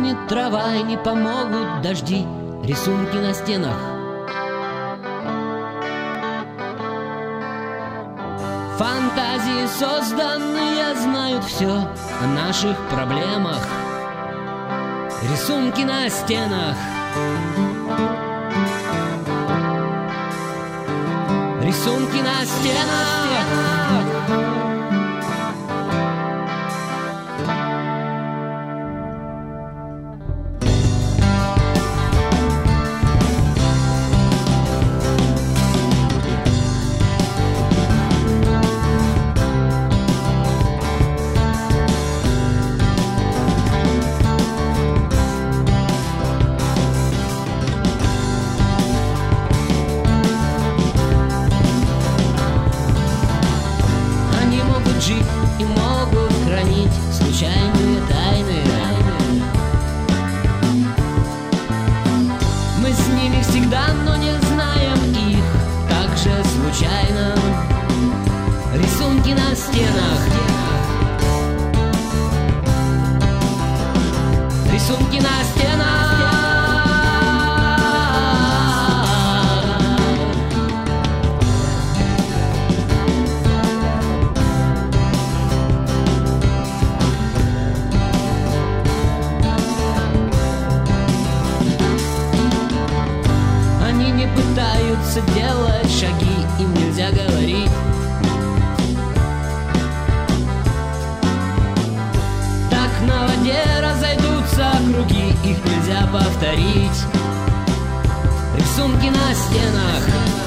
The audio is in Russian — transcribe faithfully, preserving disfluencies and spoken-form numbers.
высохнет трава и не помогут дожди, рисунки на стенах. Фантазии созданные знают все о наших проблемах. Рисунки на стенах. Рисунки на стенах. Жить и могут хранить случайные тайны. Мы с ними всегда, но не знаем их так же случайно. Рисунки на стенах. Рисунки на стенах. Пытаются делать шаги, им нельзя говорить. Так на воде разойдутся круги, их нельзя повторить. Рисунки на стенах.